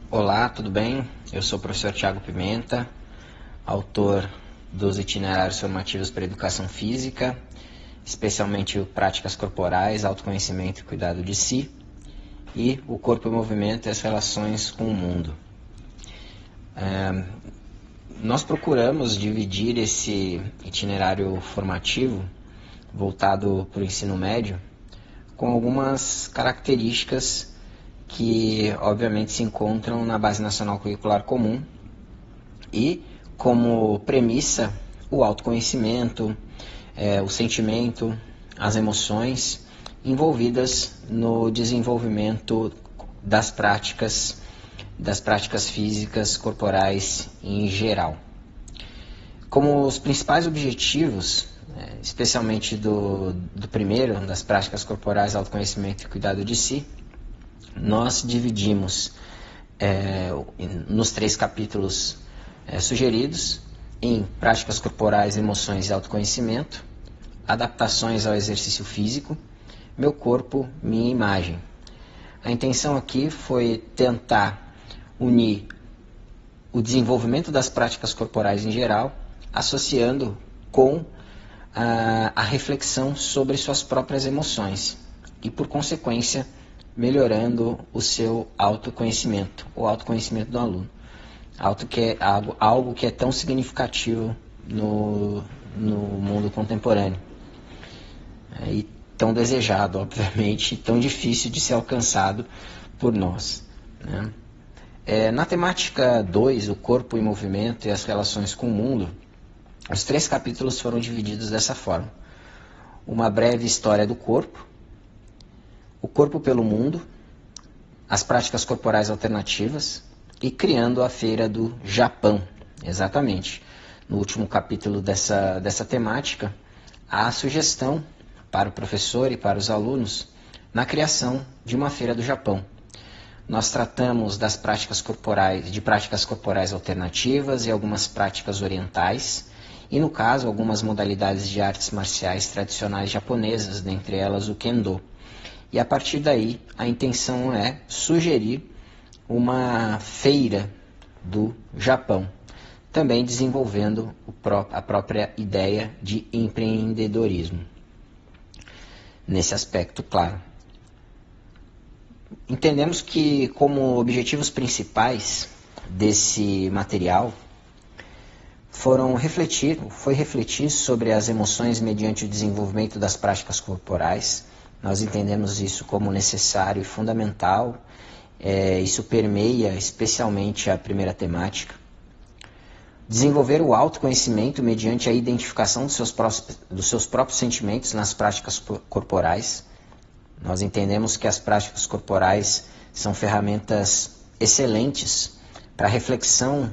Olá, tudo bem? Eu sou o professor Thiago Pimenta, autor dos itinerários formativos para a educação física, especialmente o Práticas Corporais, Autoconhecimento e Cuidado de Si, e o Corpo em Movimento e as Relações com o Mundo. Nós procuramos dividir esse itinerário formativo voltado para o ensino médio com algumas características que obviamente se encontram na Base Nacional Curricular Comum e como premissa o autoconhecimento, o sentimento, as emoções envolvidas no desenvolvimento das práticas físicas corporais em geral. Como os principais objetivos, especialmente do primeiro, das práticas corporais, autoconhecimento e cuidado de si, nós dividimos nos 3 capítulos sugeridos em práticas corporais, emoções e autoconhecimento, adaptações ao exercício físico, meu corpo, minha imagem. A intenção aqui foi tentar unir o desenvolvimento das práticas corporais em geral, associando com a reflexão sobre suas próprias emoções e, por consequência, melhorando o seu autoconhecimento, o autoconhecimento do aluno. Algo que é tão significativo no mundo contemporâneo. E tão desejado, obviamente, e tão difícil de ser alcançado por nós. Na temática 2, o corpo em movimento e as relações com o mundo, os 3 capítulos foram divididos dessa forma. Uma breve história do corpo, o corpo pelo mundo, as práticas corporais alternativas e criando a Feira do Japão. Exatamente. No último capítulo dessa temática, há a sugestão para o professor e para os alunos na criação de uma Feira do Japão. Nós tratamos das práticas corporais alternativas e algumas práticas orientais, e no caso algumas modalidades de artes marciais tradicionais japonesas, dentre elas o Kendo. E a partir daí, a intenção é sugerir uma feira do Japão, também desenvolvendo a própria ideia de empreendedorismo. Nesse aspecto, claro. Entendemos que, como objetivos principais desse material, foi refletir sobre as emoções mediante o desenvolvimento das práticas corporais. Nós entendemos isso como necessário e fundamental. Isso permeia especialmente a primeira temática. Desenvolver o autoconhecimento mediante a identificação dos seus próprios sentimentos nas práticas corporais. Nós entendemos que as práticas corporais são ferramentas excelentes para a reflexão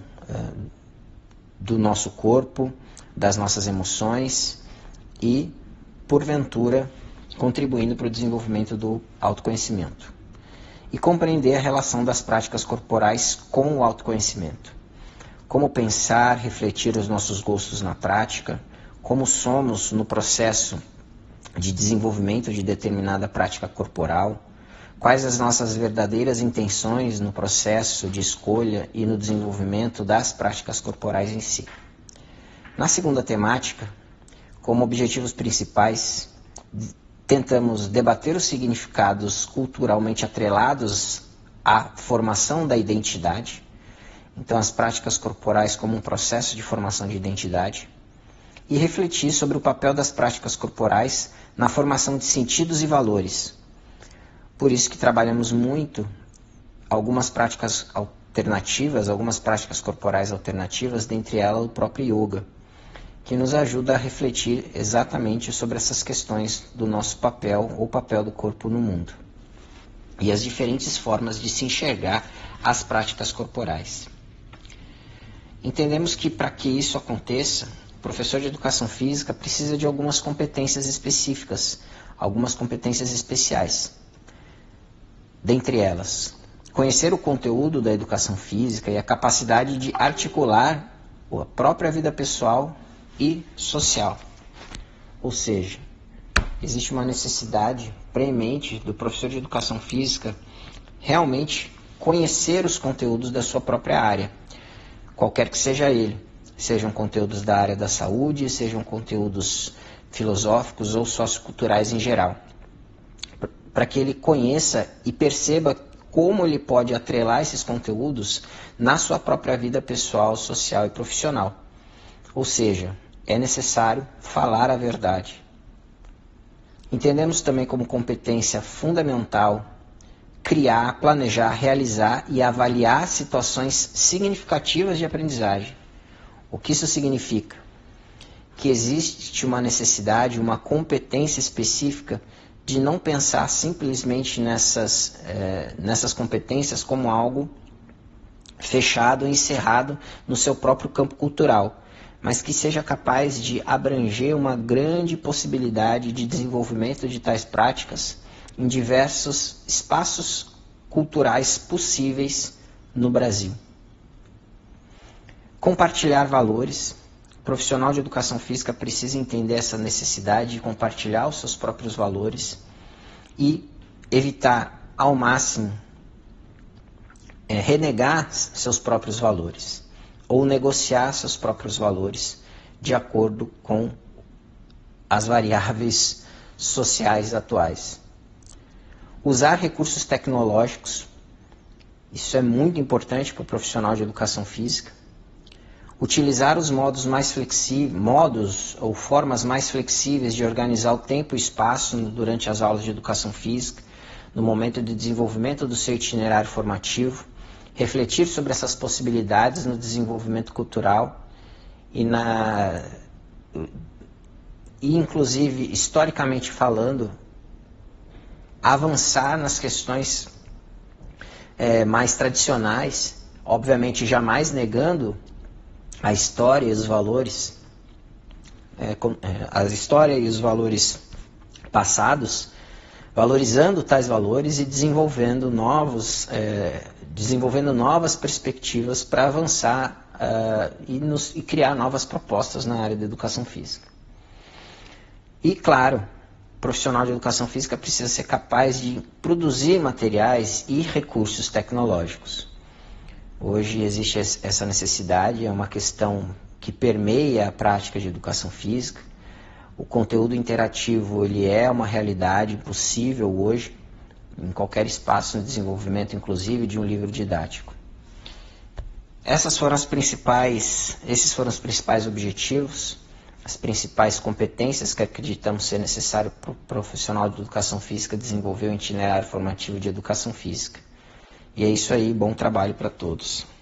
do nosso corpo, das nossas emoções e, porventura, contribuindo para o desenvolvimento do autoconhecimento. E compreender a relação das práticas corporais com o autoconhecimento. Como pensar, refletir os nossos gostos na prática, como somos no processo de desenvolvimento de determinada prática corporal, quais as nossas verdadeiras intenções no processo de escolha e no desenvolvimento das práticas corporais em si. Na segunda temática, como objetivos principais, tentamos debater os significados culturalmente atrelados à formação da identidade, então as práticas corporais como um processo de formação de identidade, e refletir sobre o papel das práticas corporais na formação de sentidos e valores. Por isso que trabalhamos muito algumas práticas alternativas, algumas práticas corporais alternativas, dentre elas o próprio yoga, que nos ajuda a refletir exatamente sobre essas questões do nosso papel, ou papel do corpo no mundo, e as diferentes formas de se enxergar as práticas corporais. Entendemos que para que isso aconteça, o professor de educação física precisa de algumas competências específicas, algumas competências especiais. Dentre elas, conhecer o conteúdo da educação física e a capacidade de articular a própria vida pessoal e social. Ou seja, existe uma necessidade premente do professor de educação física realmente conhecer os conteúdos da sua própria área, qualquer que seja ele. Sejam conteúdos da área da saúde, sejam conteúdos filosóficos ou socioculturais em geral. Para que ele conheça e perceba como ele pode atrelar esses conteúdos na sua própria vida pessoal, social e profissional. Ou seja, é necessário falar a verdade. Entendemos também como competência fundamental criar, planejar, realizar e avaliar situações significativas de aprendizagem. O que isso significa? Que existe uma necessidade, uma competência específica de não pensar simplesmente nessas competências como algo fechado, encerrado no seu próprio campo cultural, mas que seja capaz de abranger uma grande possibilidade de desenvolvimento de tais práticas em diversos espaços culturais possíveis no Brasil. Compartilhar valores. O profissional de educação física precisa entender essa necessidade de compartilhar os seus próprios valores e evitar ao máximo renegar seus próprios valores ou negociar seus próprios valores de acordo com as variáveis sociais atuais. Usar recursos tecnológicos, isso é muito importante para o profissional de educação física. Utilizar os modos ou formas mais flexíveis de organizar o tempo e espaço durante as aulas de educação física, no momento de desenvolvimento do seu itinerário formativo, refletir sobre essas possibilidades no desenvolvimento cultural e inclusive, historicamente falando, avançar nas questões mais tradicionais, obviamente jamais negando a história e os valores, a história e os valores passados, valorizando tais valores e desenvolvendo novas perspectivas para avançar e criar novas propostas na área da educação física. E, claro, o profissional de educação física precisa ser capaz de produzir materiais e recursos tecnológicos. Hoje existe essa necessidade, é uma questão que permeia a prática de educação física. O conteúdo interativo ele é uma realidade possível hoje, em qualquer espaço no desenvolvimento, inclusive, de um livro didático. Esses foram os principais objetivos, as principais competências que acreditamos ser necessário para o profissional de educação física desenvolver o itinerário formativo de educação física. E é isso aí, bom trabalho para todos.